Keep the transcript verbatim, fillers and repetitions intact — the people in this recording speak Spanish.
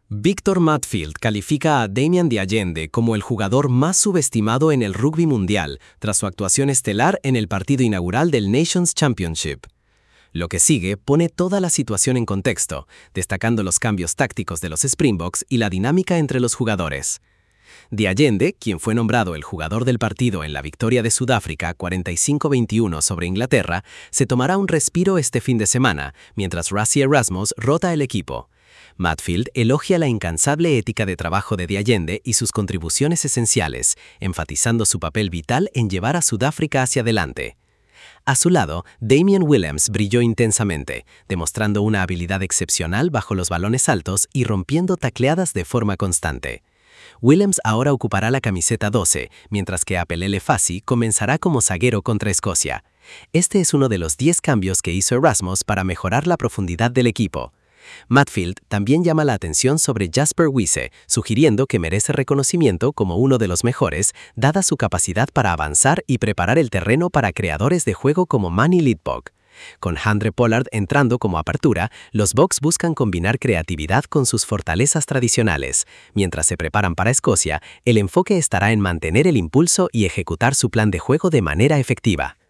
Víctor Matfield califica a Damian de Allende como el jugador más subestimado en el rugby mundial tras su actuación estelar en el partido inaugural del Nations Championship. Lo que sigue pone toda la situación en contexto, destacando los cambios tácticos de los Springboks y la dinámica entre los jugadores. De Allende, quien fue nombrado el jugador del partido en la victoria de Sudáfrica cuarenta y cinco a veintiuno sobre Inglaterra, se tomará un respiro este fin de semana, mientras Rassie Erasmus rota el equipo. Matfield elogia la incansable ética de trabajo de De Allende y sus contribuciones esenciales, enfatizando su papel vital en llevar a Sudáfrica hacia adelante. A su lado, Damian Williams brilló intensamente, demostrando una habilidad excepcional bajo los balones altos y rompiendo tacleadas de forma constante. Williams ahora ocupará la camiseta doce, mientras que Apelele Fassi comenzará como zaguero contra Escocia. Este es uno de los diez cambios que hizo Erasmus para mejorar la profundidad del equipo. Matfield también llama la atención sobre Jasper Wiese, sugiriendo que merece reconocimiento como uno de los mejores, dada su capacidad para avanzar y preparar el terreno para creadores de juego como Manie Libbok. Con Handré Pollard entrando como apertura, los Boks buscan combinar creatividad con sus fortalezas tradicionales. Mientras se preparan para Escocia, el enfoque estará en mantener el impulso y ejecutar su plan de juego de manera efectiva.